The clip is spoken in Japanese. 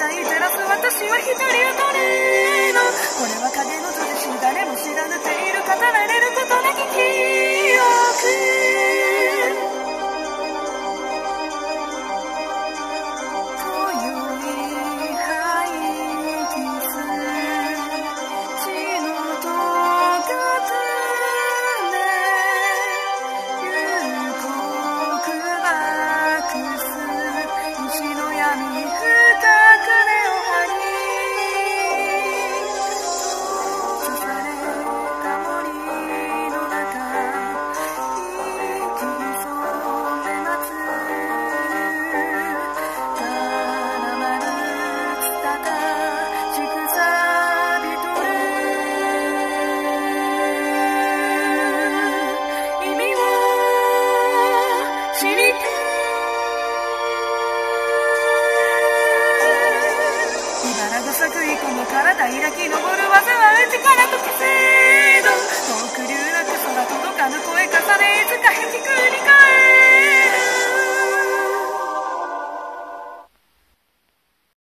たい照らす私は一人はトレード。これは影の図自身誰も知らぬている語られることなき記憶。体開き昇る技は力と精度。遠く留学空届かぬ声重ねいつかへきくりか